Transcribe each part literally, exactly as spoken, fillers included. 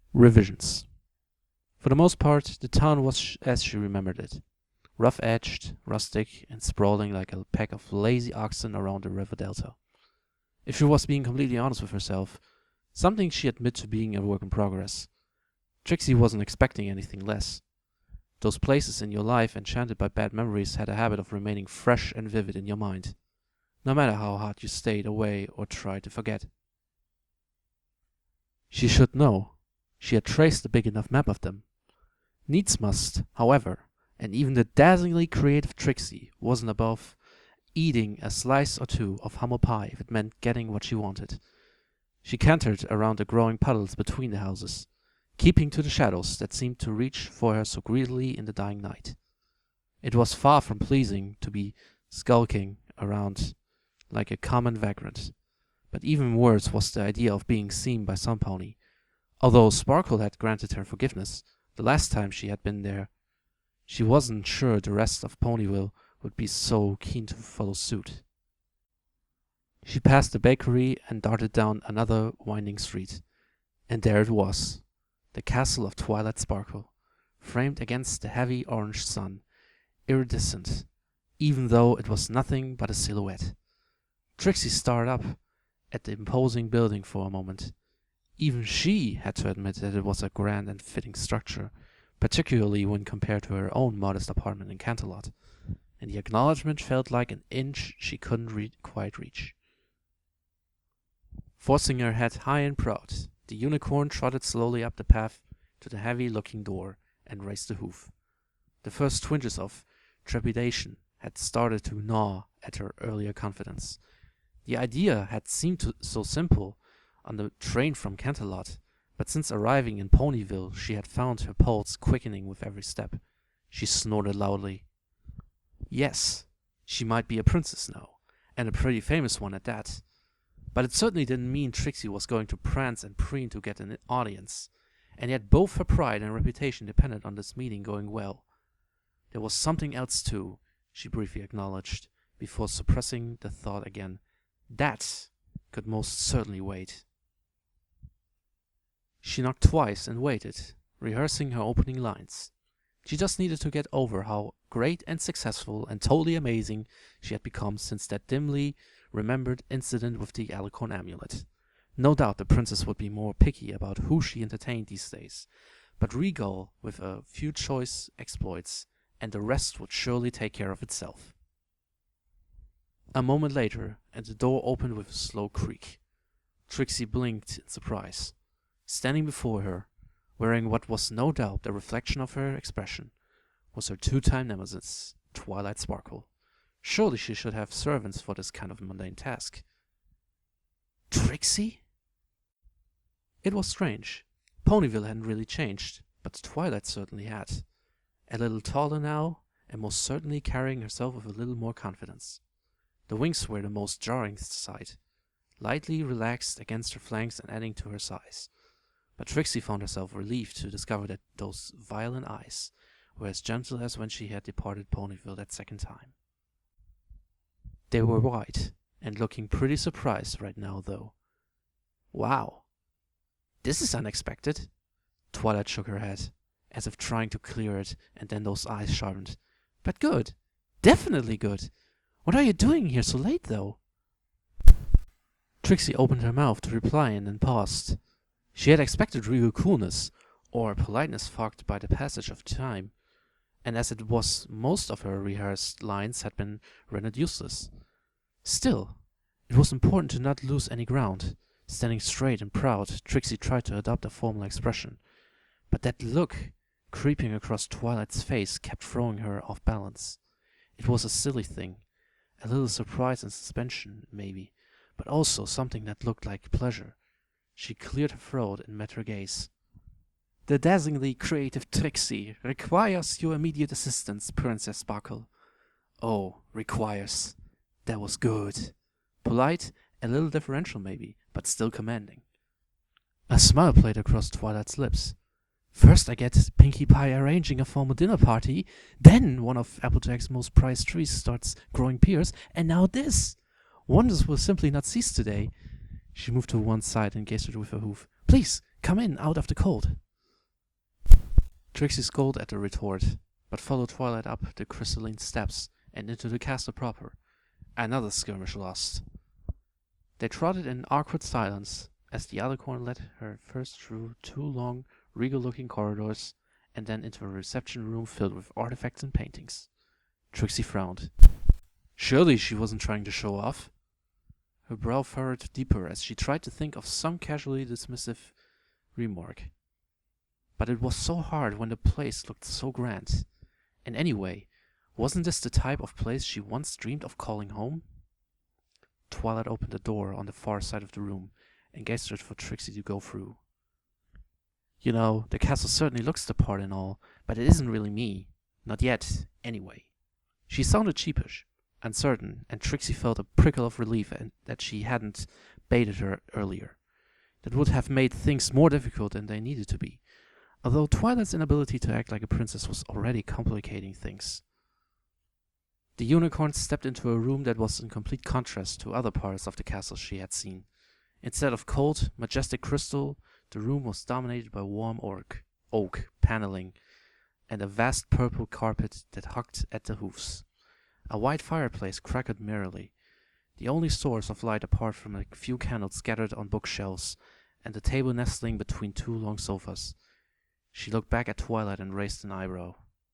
Revisions. For the most part, the town was sh- as she remembered it. Rough-edged, rustic, and sprawling like a pack of lazy oxen around the river delta. If she was being completely honest with herself, something she admitted to being a work in progress, Trixie wasn't expecting anything less. Those places in your life enchanted by bad memories had a habit of remaining fresh and vivid in your mind, no matter how hard you stayed away or tried to forget. She should know. She had traced a big enough map of them. Needs must, however, and even the dazzlingly creative Trixie wasn't above eating a slice or two of humble pie if it meant getting what she wanted. She cantered around the growing puddles between the houses, keeping to the shadows that seemed to reach for her so greedily in the dying night. It was far from pleasing to be skulking around like a common vagrant, but even worse was the idea of being seen by some pony. Although Sparkle had granted her forgiveness the last time she had been there, she wasn't sure the rest of Ponyville would be so keen to follow suit. She passed the bakery and darted down another winding street, and there it was, the castle of Twilight Sparkle, framed against the heavy orange sun, iridescent, even though it was nothing but a silhouette. Trixie stared up at the imposing building for a moment. Even she had to admit that it was a grand and fitting structure, particularly when compared to her own modest apartment in Canterlot, and the acknowledgement felt like an inch she couldn't re- quite reach. Forcing her head high and proud, the unicorn trotted slowly up the path to the heavy-looking door and raised a hoof. The first twinges of trepidation had started to gnaw at her earlier confidence. The idea had seemed to, so simple on the train from Canterlot, but since arriving in Ponyville she had found her pulse quickening with every step. She snorted loudly. Yes, she might be a princess now, and a pretty famous one at that. But it certainly didn't mean Trixie was going to prance and preen to get an audience, and yet both her pride and reputation depended on this meeting going well. There was something else too, she briefly acknowledged, before suppressing the thought again. That could most certainly wait. She knocked twice and waited, rehearsing her opening lines. She just needed to get over how great and successful and totally amazing she had become since that dimly remembered incident with the Alicorn amulet. No doubt the princess would be more picky about who she entertained these days, but Regal with a few choice exploits, and the rest would surely take care of itself. A moment later, and the door opened with a slow creak. Trixie blinked in surprise. Standing before her, wearing what was no doubt a reflection of her expression, was her two-time nemesis, Twilight Sparkle. Surely she should have servants for this kind of mundane task. Trixie? It was strange. Ponyville hadn't really changed, but Twilight certainly had. A little taller now, and most certainly carrying herself with a little more confidence. The wings were the most jarring sight, lightly relaxed against her flanks and adding to her size. But Trixie found herself relieved to discover that those violet eyes were as gentle as when she had departed Ponyville that second time. They were white, and looking pretty surprised right now, though. Wow. This is unexpected. Twilight shook her head, as if trying to clear it, and then those eyes sharpened. But good. Definitely good. What are you doing here so late, though? Trixie opened her mouth to reply and then paused. She had expected real coolness, or politeness fogged by the passage of time, and as it was, most of her rehearsed lines had been rendered useless. Still, it was important to not lose any ground. Standing straight and proud, Trixie tried to adopt a formal expression, but that look creeping across Twilight's face kept throwing her off balance. It was a silly thing, a little surprise and suspension, maybe, but also something that looked like pleasure. She cleared her throat and met her gaze. The dazzlingly creative Trixie requires your immediate assistance, Princess Sparkle. Oh, requires. That was good. Polite, a little deferential maybe, but still commanding. A smile played across Twilight's lips. First I get Pinkie Pie arranging a formal dinner party, then one of Applejack's most prized trees starts growing pears, and now this. Wonders will simply not cease today. She moved to one side and gazed at her with her hoof. Please, Come in, out of the cold. Trixie scolded at the retort, but followed Twilight up the crystalline steps and into the castle proper. Another skirmish lost. They trotted in awkward silence as the Alicorn led her first through two long, regal-looking corridors and then into a reception room filled with artifacts and paintings. Trixie frowned. Surely she wasn't trying to show off. Her brow furrowed deeper as she tried to think of some casually dismissive remark. But it was so hard when the place looked so grand. And anyway, wasn't this the type of place she once dreamed of calling home? Twilight opened a door on the far side of the room and gestured for Trixie to go through. You know, the castle certainly looks the part and all, but it isn't really me. Not yet, anyway. She sounded sheepish, uncertain, and Trixie felt a prickle of relief that she hadn't baited her earlier. That would have made things more difficult than they needed to be, although Twilight's inability to act like a princess was already complicating things. The unicorn stepped into a room that was in complete contrast to other parts of the castle she had seen. Instead of cold, majestic crystal, the room was dominated by warm oak, oak paneling and a vast purple carpet that hugged at the hoofs. A wide fireplace crackled merrily, the only source of light apart from a few candles scattered on bookshelves and the table nestling between two long sofas. She looked back at Twilight and raised an eyebrow.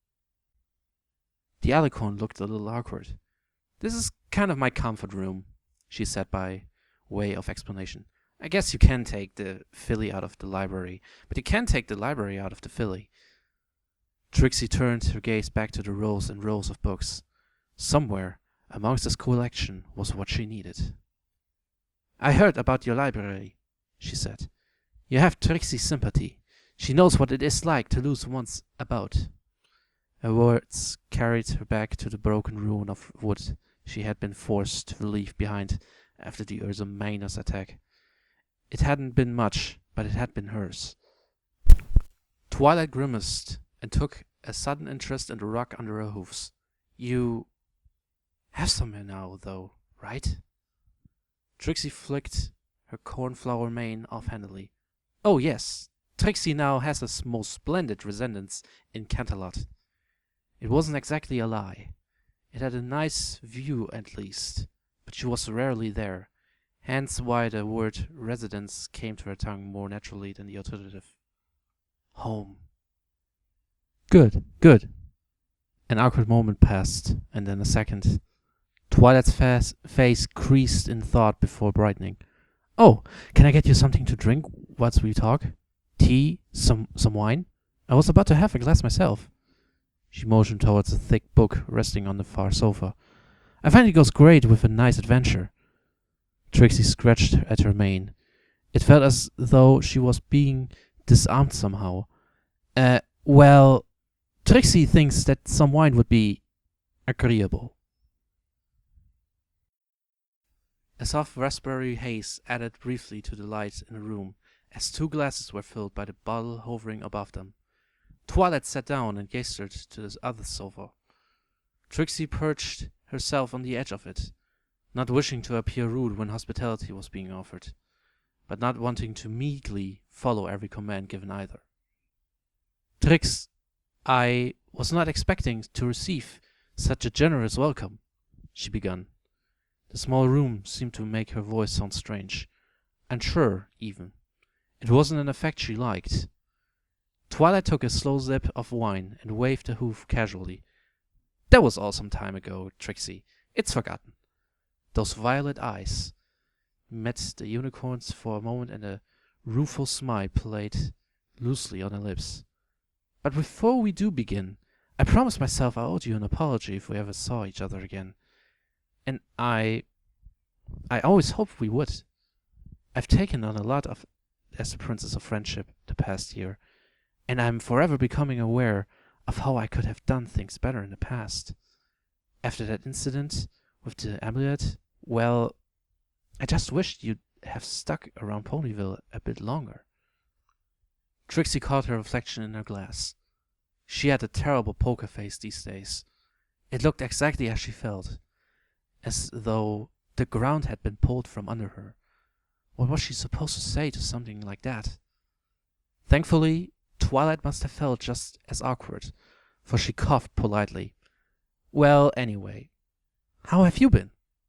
The Alicorn looked a little awkward. This is kind of my comfort room, she said by way of explanation. I guess you can take the filly out of the library, but you can't take the library out of the filly. Trixie turned her gaze back to the rows and rows of books. Somewhere amongst this collection was what she needed. I heard about your library, she said. You have Trixie's sympathy. She knows what it is like to lose one's about. Her words carried her back to the broken ruin of wood she had been forced to leave behind after the Ursa Minors attack. It hadn't been much, but it had been hers. Twilight grimaced and took a sudden interest in the rock under her hoofs. You have somewhere now, though, right? Trixie flicked her cornflower mane offhandedly. Oh, yes. Trixie now has a most splendid residence in Canterlot. It wasn't exactly a lie. It had a nice view, at least, but she was rarely there, hence why the word residence came to her tongue more naturally than the alternative. Home. Good, good. An awkward moment passed, and then a second. Twilight's fa- face creased in thought before brightening. Oh, can I get you something to drink whilst we talk? Tea? Some some wine? I was about to have a glass myself. She motioned towards a thick book resting on the far sofa. I find it goes great with a nice adventure. Trixie scratched at her mane. It felt as though she was being disarmed somehow. Uh, well, Trixie thinks that some wine would be agreeable. A soft raspberry haze added briefly to the light in the room as two glasses were filled by the bottle hovering above them. Twilight sat down and gestured to the other sofa. Trixie perched herself on the edge of it, not wishing to appear rude when hospitality was being offered, but not wanting to meekly follow every command given either. Trix, I was not expecting to receive such a generous welcome, she began. The small room seemed to make her voice sound strange, unsure even. It wasn't an effect she liked. Twilight took a slow sip of wine and waved the hoof casually. That was all some time ago, Trixie. It's forgotten. Those violet eyes met the unicorn's for a moment, and a rueful smile played loosely on her lips. But before we do begin, I promised myself I owed you an apology if we ever saw each other again. And I... I always hoped we would. I've taken on a lot of as the Princess of Friendship the past year, and I'm forever becoming aware of how I could have done things better in the past. After that incident with the amulet, well, I just wished you'd have stuck around Ponyville a bit longer. Trixie caught her reflection in her glass. She had a terrible poker face these days. It looked exactly as she felt, as though the ground had been pulled from under her. What was she supposed to say to something like that? Thankfully, Twilight must have felt just as awkward, for she coughed politely. Well, anyway, how have you been?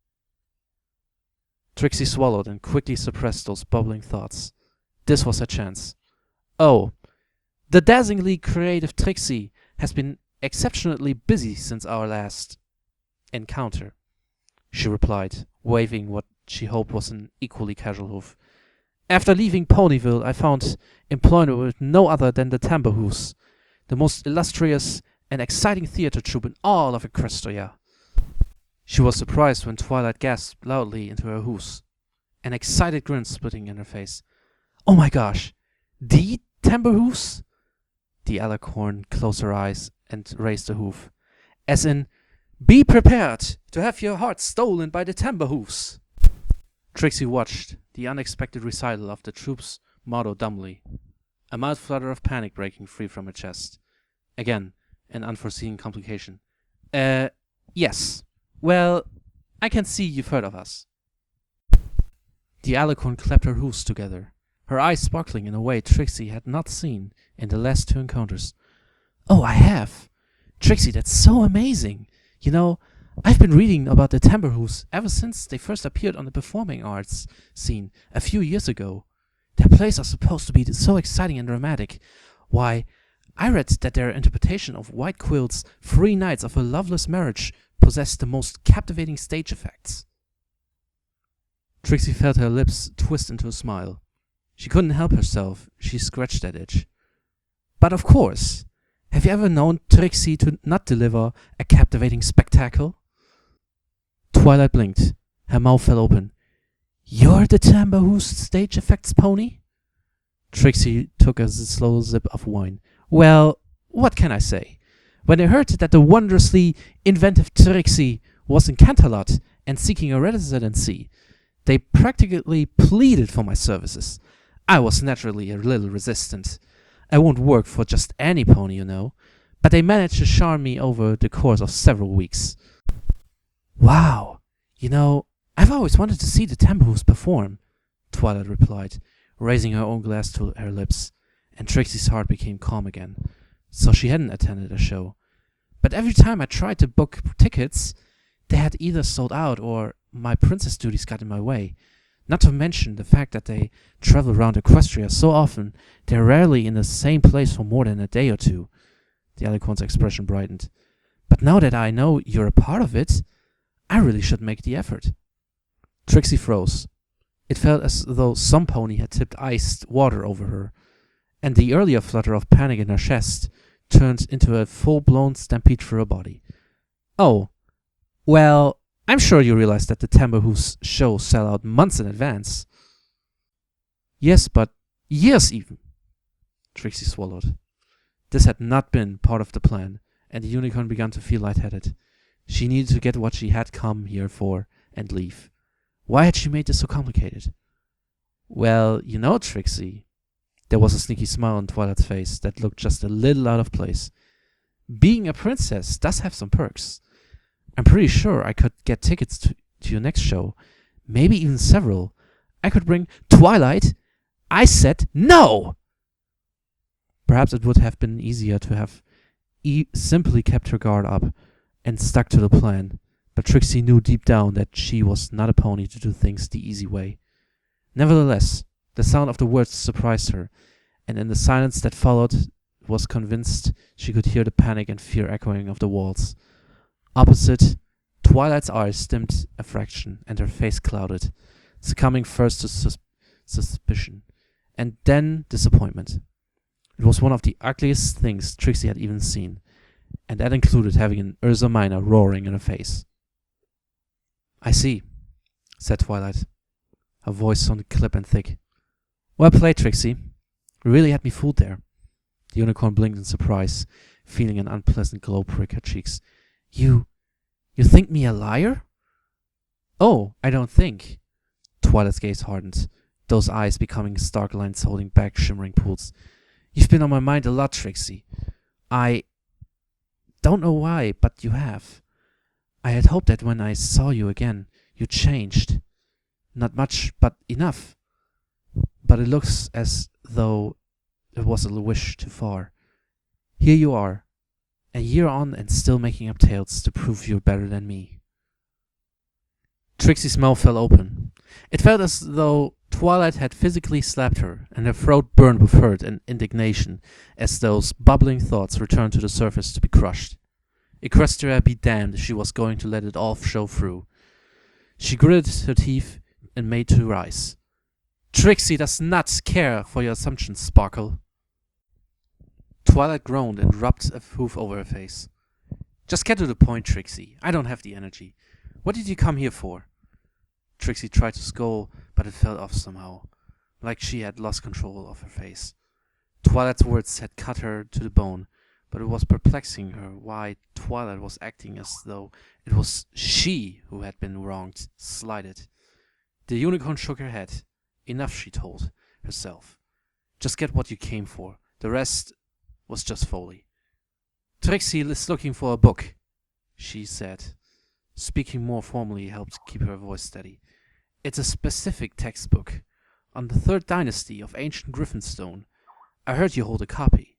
Trixie swallowed and quickly suppressed those bubbling thoughts. This was her chance. Oh, the dazzlingly creative Trixie has been exceptionally busy since our last encounter, she replied, waving what she hoped was an equally casual hoof. After leaving Ponyville, I found employment with no other than the Tambourhoofs, the most illustrious and exciting theater troupe in all of Equestria. She was surprised when Twilight gasped loudly into her hoofs, an excited grin splitting in her face. Oh my gosh, the Tambourhoofs? The Alicorn closed her eyes and raised a hoof. As in, be prepared to have your heart stolen by the Tambourhoofs. Trixie watched the unexpected recital of the troupe's motto dumbly, a mild flutter of panic breaking free from her chest. Again, an unforeseen complication. Uh, yes. Well, I can see you've heard of us. The Alicorn clapped her hoofs together, her eyes sparkling in a way Trixie had not seen in the last two encounters. Oh, I have. Trixie, that's so amazing. You know, I've been reading about the Tambourhoofs ever since they first appeared on the performing arts scene a few years ago. Their plays are supposed to be so exciting and dramatic. Why, I read that their interpretation of White Quill's Three Nights of a Loveless Marriage possessed the most captivating stage effects. Trixie felt her lips twist into a smile. She couldn't help herself. She scratched that itch. But of course, have you ever known Trixie to not deliver a captivating spectacle? Twilight blinked. Her mouth fell open. You're the Tambourhoofs stage effects pony? Trixie took a slow sip of wine. Well, what can I say? When they heard that the wondrously inventive Trixie was in Canterlot and seeking a residency, they practically pleaded for my services. I was naturally a little resistant. I won't work for just any pony, you know, but they managed to charm me over the course of several weeks. Wow, you know, I've always wanted to see the Tambourhoofs perform, Twilight replied, raising her own glass to her lips, and Trixie's heart became calm again. So she hadn't attended a show. But every time I tried to book tickets, they had either sold out or my princess duties got in my way. Not to mention the fact that they travel around Equestria so often, they're rarely in the same place for more than a day or two. The Alicorn's expression brightened. But now that I know you're a part of it, I really should make the effort. Trixie froze. It felt as though some pony had tipped iced water over her, and the earlier flutter of panic in her chest turned into a full-blown stampede through her body. Oh, well, I'm sure you realize that the Tambourhoofs shows sell out months in advance. Yes, but years even. Trixie swallowed. This had not been part of the plan, and the unicorn began to feel lightheaded. She needed to get what she had come here for and leave. Why had she made this so complicated? Well, you know, Trixie. There was a sneaky smile on Twilight's face that looked just a little out of place. Being a princess does have some perks. I'm pretty sure I could get tickets to, to your next show. Maybe even several. I could bring Twilight. I said no! Perhaps it would have been easier to have e- simply kept her guard up and stuck to the plan, but Trixie knew deep down that she was not a pony to do things the easy way. Nevertheless, the sound of the words surprised her, and in the silence that followed, was convinced she could hear the panic and fear echoing of the walls. Opposite, Twilight's eyes dimmed a fraction, and her face clouded, succumbing first to sus- suspicion, and then disappointment. It was one of the ugliest things Trixie had even seen, and that included having an Ursa Minor roaring in her face. I see, said Twilight. Her voice sounded clipped and thick. Well played, Trixie. You really had me fooled there. The unicorn blinked in surprise, feeling an unpleasant glow prick her cheeks. You... you think me a liar? Oh, I don't think. Twilight's gaze hardened, those eyes becoming stark lines holding back shimmering pools. You've been on my mind a lot, Trixie. I don't know why, but you have. I had hoped that when I saw you again, you changed. Not much, but enough. But it looks as though it was a wish too far. Here you are, a year on and still making up tales to prove you're better than me. Trixie's mouth fell open. It felt as though Twilight had physically slapped her, and her throat burned with hurt and indignation as those bubbling thoughts returned to the surface to be crushed. Equestria be damned if she was going to let it all show through. She gritted her teeth and made to rise. Trixie does not care for your assumptions, Sparkle. Twilight groaned and rubbed a hoof over her face. Just get to the point, Trixie. I don't have the energy. What did you come here for? Trixie tried to scold, but it fell off somehow, like she had lost control of her face. Twilight's words had cut her to the bone, but it was perplexing her why Twilight was acting as though it was she who had been wronged, slighted. The unicorn shook her head. Enough, she told herself. Just get what you came for. The rest was just folly. Trixie is looking for a book, she said. Speaking more formally helped keep her voice steady. It's a specific textbook on the third dynasty of ancient Griffinstone. I heard you hold a copy.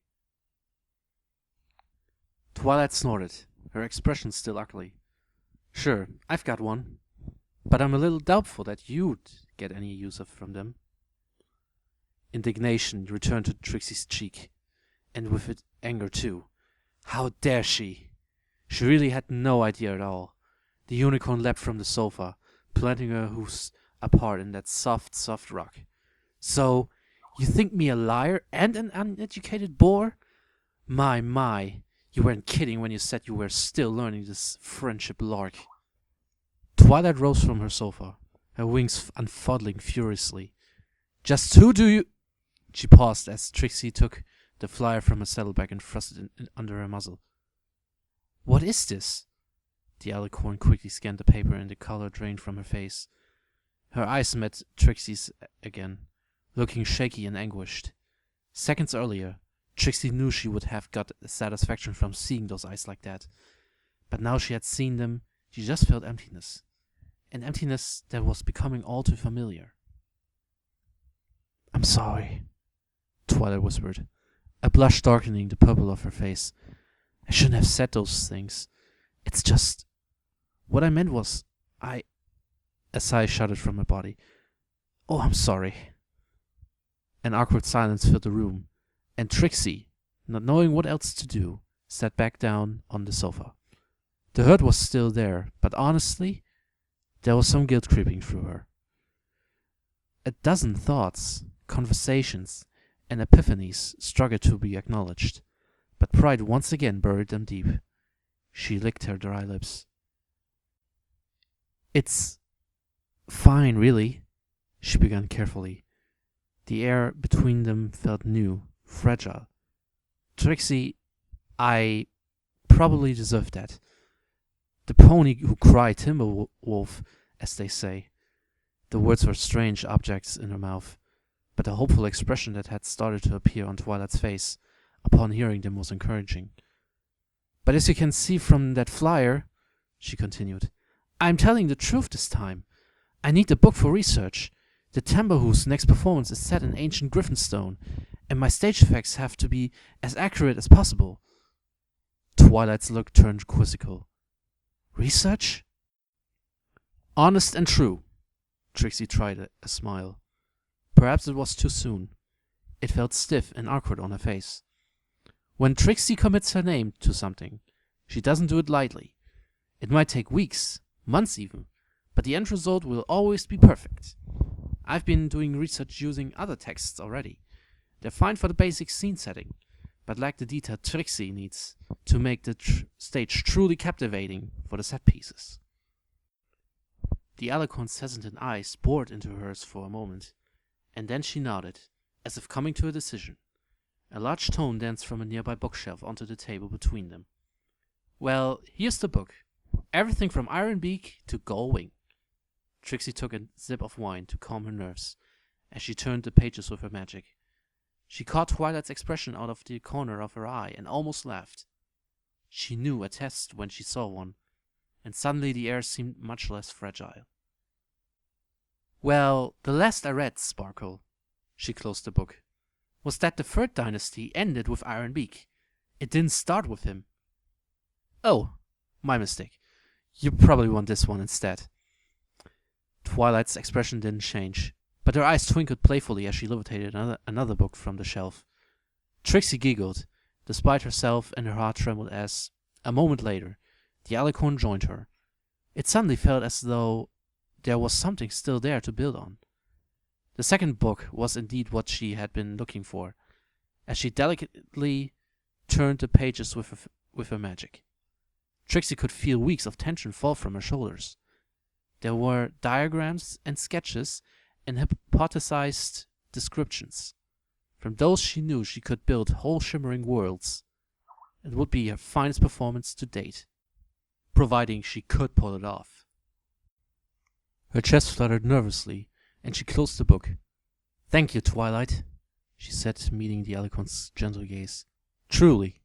Twilight snorted, her expression still ugly. Sure, I've got one, but I'm a little doubtful that you'd get any use of from them. Indignation returned to Trixie's cheek, and with it anger too. How dare she? She really had no idea at all. The unicorn leapt from the sofa, planting her hoofs apart in that soft, soft rock. So, you think me a liar and an uneducated bore? My, my, you weren't kidding when you said you were still learning this friendship lark. Twilight rose from her sofa, her wings unfolding furiously. Just who do you... She paused as Trixie took the flyer from her saddlebag and thrust it in, in under her muzzle. What is this? The alicorn quickly scanned the paper and the color drained from her face. Her eyes met Trixie's again, looking shaky and anguished. Seconds earlier, Trixie knew she would have got satisfaction from seeing those eyes like that. But now she had seen them, she just felt emptiness. An emptiness that was becoming all too familiar. I'm sorry, Twilight whispered, a blush darkening the purple of her face. I shouldn't have said those things. It's just... What I meant was... I... A sigh shuddered from her body. Oh, I'm sorry. An awkward silence filled the room, and Trixie, not knowing what else to do, sat back down on the sofa. The hurt was still there, but honestly, there was some guilt creeping through her. A dozen thoughts, conversations, and epiphanies struggled to be acknowledged, but pride once again buried them deep. She licked her dry lips. It's fine, really, she began carefully. The air between them felt new, fragile. Trixie, I probably deserved that. The pony who cried Timberwolf, as they say. The words were strange objects in her mouth, but the hopeful expression that had started to appear on Twilight's face upon hearing them was encouraging. But as you can see from that flyer, she continued, I'm telling the truth this time. I need the book for research. The Timberwolf's next performance is set in ancient Griffinstone, and my stage effects have to be as accurate as possible. Twilight's look turned quizzical. Research? Honest and true. Trixie tried a, a smile. Perhaps it was too soon. It felt stiff and awkward on her face. When Trixie commits her name to something, she doesn't do it lightly. It might take weeks, months even, but the end result will always be perfect. I've been doing research using other texts already. They're fine for the basic scene setting, but lack the detail Trixie needs to make the tr- stage truly captivating for the set pieces. The alicorn's hesitant eyes bored into hers for a moment, and then she nodded, as if coming to a decision. A large tome danced from a nearby bookshelf onto the table between them. Well, here's the book. Everything from Ironbeak to Gullwing. Trixie took a sip of wine to calm her nerves, as she turned the pages with her magic. She caught Twilight's expression out of the corner of her eye and almost laughed. She knew a test when she saw one, and suddenly the air seemed much less fragile. Well, the last I read, Sparkle. She closed the book. was that the Third Dynasty ended with Iron Beak. It didn't start with him. Oh, my mistake. You probably want this one instead. Twilight's expression didn't change, but her eyes twinkled playfully as she levitated another, another book from the shelf. Trixie giggled, despite herself, and her heart trembled as, a moment later, the Alicorn joined her. It suddenly felt as though there was something still there to build on. The second book was indeed what she had been looking for, as she delicately turned the pages with her, with her magic. Trixie could feel weeks of tension fall from her shoulders. There were diagrams and sketches and hypothesized descriptions. From those she knew she could build whole shimmering worlds. It would be her finest performance to date, providing she could pull it off. Her chest fluttered nervously, and she closed the book. "Thank you, Twilight," she said, meeting the Alicorn's gentle gaze. "Truly."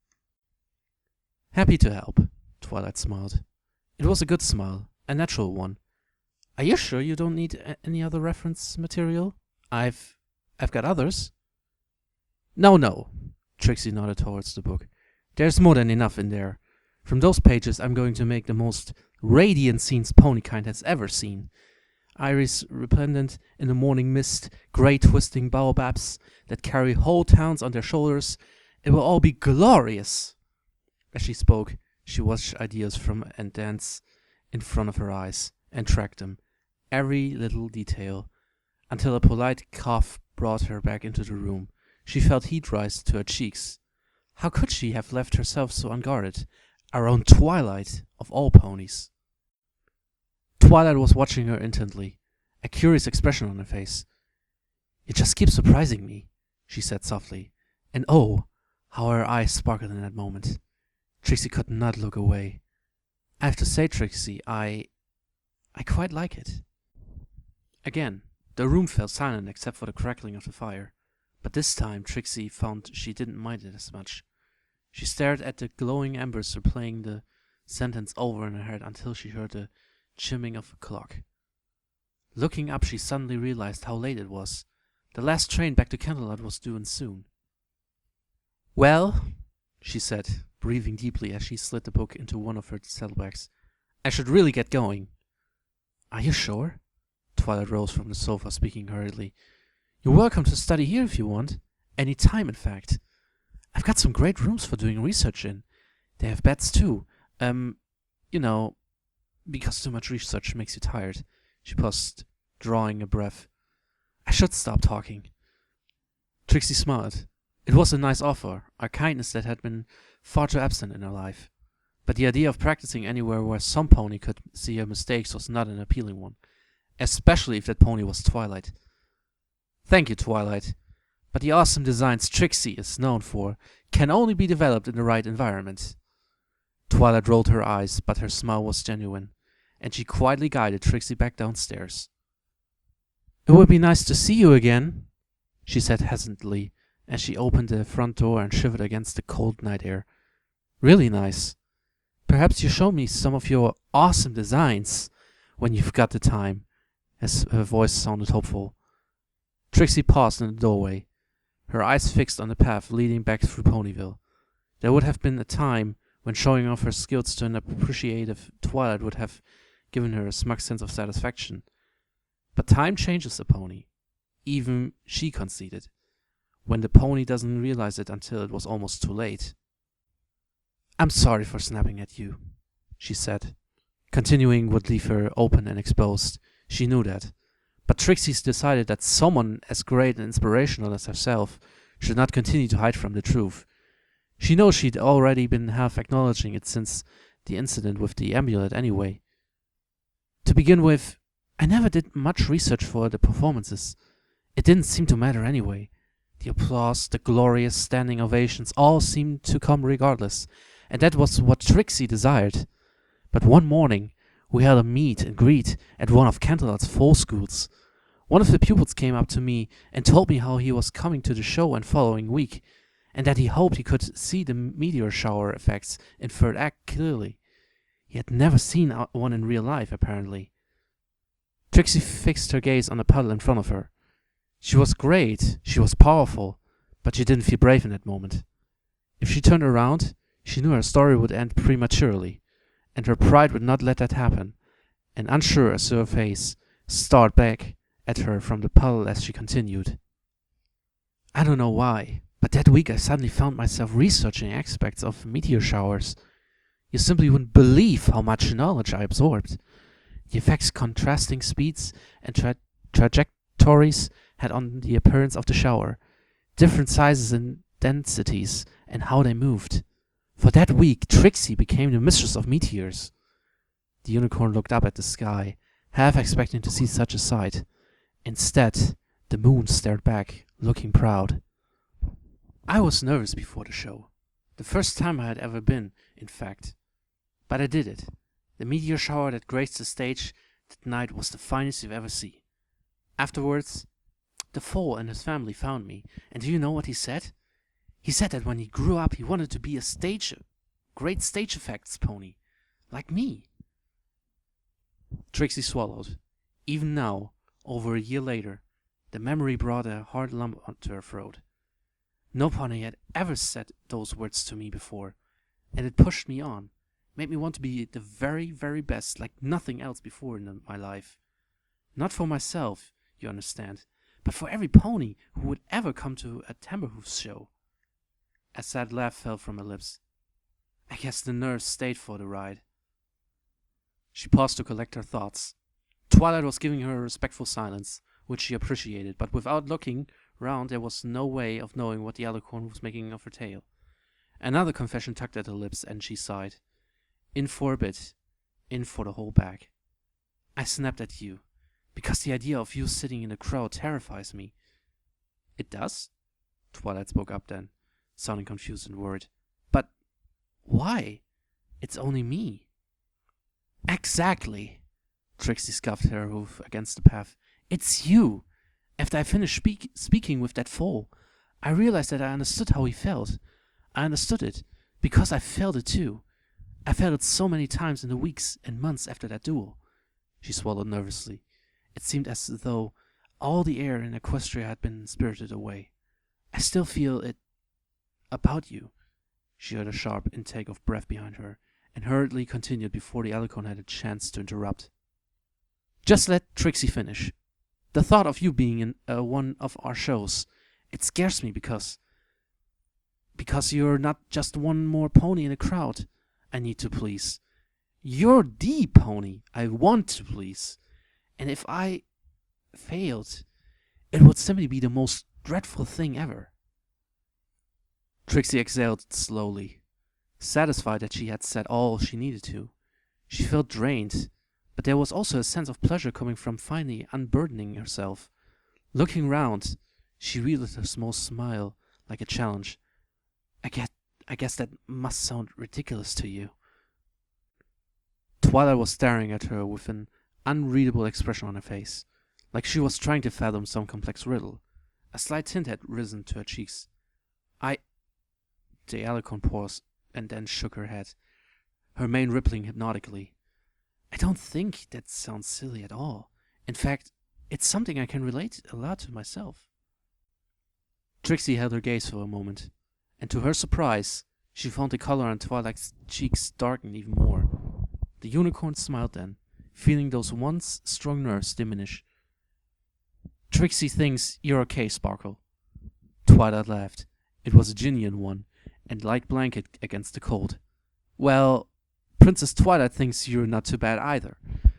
"Happy to help," Twilight smiled. It was a good smile, a natural one. "Are you sure you don't need a- any other reference material? I've... I've got others." "No, no," Trixie nodded towards the book. "There's more than enough in there. From those pages I'm going to make the most radiant scenes Ponykind has ever seen. Iris resplendent in the morning mist, grey twisting baobabs that carry whole towns on their shoulders. It will all be glorious." As she spoke, she watched ideas from and dance in front of her eyes and tracked them, every little detail, until a polite cough brought her back into the room. She felt heat rise to her cheeks. How could she have left herself so unguarded? Our own Twilight, of all ponies. Twilight was watching her intently, a curious expression on her face. "It just keeps surprising me," she said softly. And oh, how her eyes sparkled in that moment. Trixie could not look away. "I have to say, Trixie, I... I quite like it." Again, the room fell silent except for the crackling of the fire. But this time Trixie found she didn't mind it as much. She stared at the glowing embers replaying the sentence over in her head until she heard the chimming of a clock. Looking up, she suddenly realized how late it was. The last train back to Canterlot was due in soon. "Well," she said, breathing deeply as she slid the book into one of her saddlebags, "I should really get going." "Are you sure?" Twilight rose from the sofa, speaking hurriedly. "You're welcome to study here if you want. Any time, in fact. I've got some great rooms for doing research in. They have beds, too. Um, you know, because too much research makes you tired." She paused, drawing a breath. "I should stop talking." Trixie smiled. It was a nice offer, a kindness that had been far too absent in her life. But the idea of practicing anywhere where some pony could see her mistakes was not an appealing one, especially if that pony was Twilight. "Thank you, Twilight. But the awesome designs Trixie is known for can only be developed in the right environment." Twilight rolled her eyes, but her smile was genuine, and she quietly guided Trixie back downstairs. "It would be nice to see you again," she said hesitantly, as she opened the front door and shivered against the cold night air. "Really nice. Perhaps you show me some of your awesome designs when you've got the time," as her voice sounded hopeful. Trixie paused in the doorway, her eyes fixed on the path leading back through Ponyville. There would have been a time when showing off her skills to an appreciative Twilight would have given her a smug sense of satisfaction. But time changes a pony. Even she conceded, when the pony doesn't realize it until it was almost too late. "I'm sorry for snapping at you," she said. Continuing would leave her open and exposed. She knew that. But Trixie's decided that someone as great and inspirational as herself should not continue to hide from the truth. She knows she'd already been half acknowledging it since the incident with the amulet anyway. "To begin with, I never did much research for the performances. It didn't seem to matter anyway. The applause, the glorious standing ovations, all seemed to come regardless, and that was what Trixie desired. But one morning, we held a meet and greet at one of Canterlot's fall schools. One of the pupils came up to me and told me how he was coming to the show and following week, and that he hoped he could see the meteor shower effects in third act clearly. He had never seen one in real life, apparently." Trixie fixed her gaze on the puddle in front of her. She was great, she was powerful, but she didn't feel brave in that moment. If she turned around, she knew her story would end prematurely, and her pride would not let that happen, and unsure as to her face, stared back at her from the puddle as she continued. I don't know why, but that week I suddenly found myself researching aspects of meteor showers. You simply wouldn't believe how much knowledge I absorbed. The effects contrasting speeds and tra- trajectories had on the appearance of the shower, different sizes and densities, and how they moved. For that week, Trixie became the mistress of meteors. The unicorn looked up at the sky, half expecting to see such a sight. Instead, the moon stared back, looking proud. I was nervous before the show. The first time I had ever been, in fact. But I did it. The meteor shower that graced the stage that night was the finest you've ever seen. Afterwards, the foal and his family found me, and do you know what he said? He said that when he grew up he wanted to be a stage, great stage effects pony, like me. Trixie swallowed. Even now, over a year later, the memory brought a hard lump onto her throat. No pony had ever said those words to me before, and it pushed me on, made me want to be the very, very best, like nothing else before in my life. Not for myself, you understand, but for every pony who would ever come to a Timberhoofs show. A sad laugh fell from her lips. I guess the nerves stayed for the ride. She paused to collect her thoughts. Twilight was giving her a respectful silence, which she appreciated, but without looking round there was no way of knowing what the Alicorn was making of her tale. Another confession tugged at her lips, and she sighed. In for a bit, in for the whole bag. I snapped at you, because the idea of you sitting in the crowd terrifies me. It does? Twilight spoke up then, sounding confused and worried. But why? It's only me. Exactly, Trixie scuffed her hoof against the path. It's you. After I finished speak- speaking with that foal, I realized that I understood how he felt. I understood it, because I felt it too. I felt it so many times in the weeks and months after that duel. She swallowed nervously. It seemed as though all the air in Equestria had been spirited away. I still feel it about you. She heard a sharp intake of breath behind her, and hurriedly continued before the Alicorn had a chance to interrupt. Just let Trixie finish. The thought of you being in uh, one of our shows, it scares me because... Because you're not just one more pony in a crowd I need to please. You're the pony I want to please. And if I failed, it would simply be the most dreadful thing ever. Trixie exhaled slowly, satisfied that she had said all she needed to. She felt drained, but there was also a sense of pleasure coming from finally unburdening herself. Looking round, she wheeled her small smile like a challenge. I guess, I guess that must sound ridiculous to you. Twilight was staring at her with an unreadable expression on her face, like she was trying to fathom some complex riddle. A slight tint had risen to her cheeks. I... The Alicorn paused and then shook her head, her mane rippling hypnotically. I don't think that sounds silly at all. In fact, it's something I can relate a lot to myself. Trixie held her gaze for a moment, and to her surprise, she found the color on Twilight's cheeks darken even more. The unicorn smiled then, feeling those once strong nerves diminish. Trixie thinks you're okay, Sparkle. Twilight laughed. It was a genuine one, and light blanket against the cold. Well, Princess Twilight thinks you're not too bad either.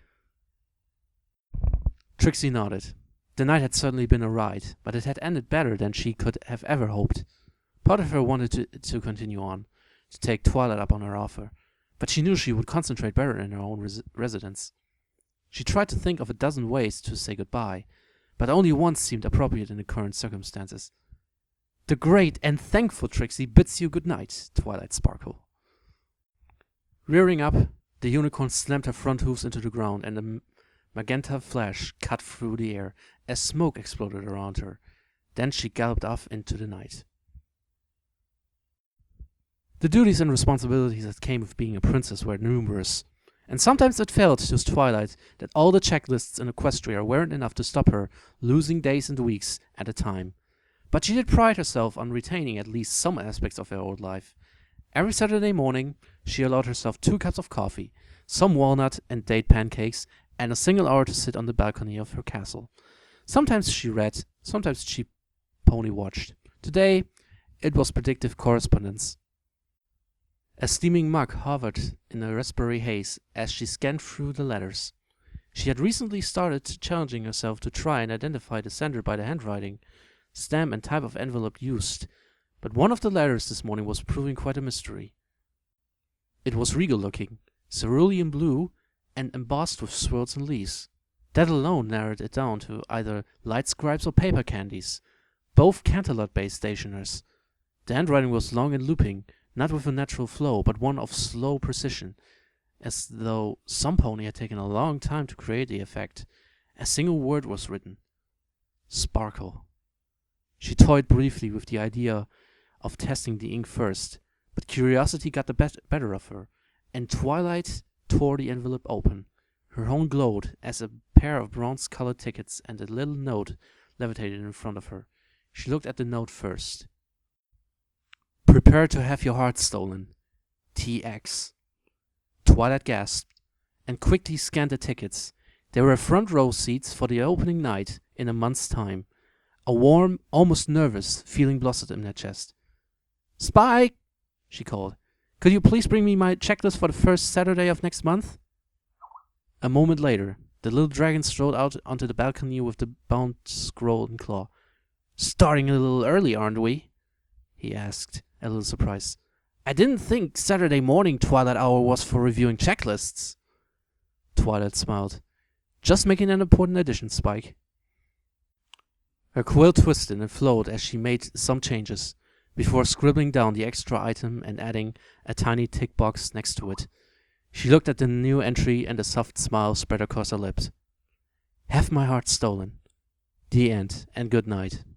Trixie nodded. The night had certainly been a ride, but it had ended better than she could have ever hoped. Part of her wanted to, to continue on, to take Twilight up on her offer, but she knew she would concentrate better in her own res- residence. She tried to think of a dozen ways to say goodbye, but only one seemed appropriate in the current circumstances. The great and thankful Trixie bids you good night, Twilight Sparkle. Rearing up, the unicorn slammed her front hooves into the ground, and a m- magenta flash cut through the air as smoke exploded around her. Then she galloped off into the night. The duties and responsibilities that came with being a princess were numerous, And sometimes it felt to Twilight that all the checklists in Equestria weren't enough to stop her losing days and weeks at a time. But she did pride herself on retaining at least some aspects of her old life. Every Saturday morning, she allowed herself two cups of coffee, some walnut and date pancakes, and a single hour to sit on the balcony of her castle. Sometimes she read, sometimes she pony watched. Today, it was predictive correspondence. A steaming mug hovered in a raspberry haze as she scanned through the letters. She had recently started challenging herself to try and identify the sender by the handwriting, stamp and type of envelope used, but one of the letters this morning was proving quite a mystery. It was regal-looking, cerulean blue, and embossed with swirls and leaves. That alone narrowed it down to either light scribes or paper candies, both Canterlot-based stationers. The handwriting was long and looping, not with a natural flow, but one of slow precision, as though some pony had taken a long time to create the effect. A single word was written. Sparkle. She toyed briefly with the idea of testing the ink first, but curiosity got the bet- better of her, and Twilight tore the envelope open. Her own glowed as a pair of bronze-colored tickets and a little note levitated in front of her. She looked at the note first. Prepare to have your heart stolen. T X. Twilight gasped and quickly scanned the tickets. There were front row seats for the opening night in a month's time. A warm, almost nervous feeling blossomed in her chest. Spike, she called. Could you please bring me my checklist for the first Saturday of next month? A moment later, the little dragon strode out onto the balcony with the bound scroll and claw. Starting a little early, aren't we? He asked, a little surprised. I didn't think Saturday morning Twilight Hour was for reviewing checklists. Twilight smiled. Just making an important addition, Spike. Her quill twisted and flowed as she made some changes, before scribbling down the extra item and adding a tiny tick box next to it. She looked at the new entry and a soft smile spread across her lips. Have my heart stolen. The end, and good night.